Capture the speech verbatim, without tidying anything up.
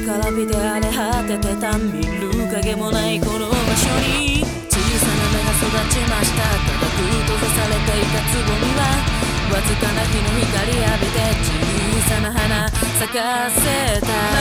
干びて荒れ果ててた見る影もないこの場所に小さな芽が育ちました。ただく閉ざされていたつぼみはわずかな日の光浴びて小さな花咲かせた。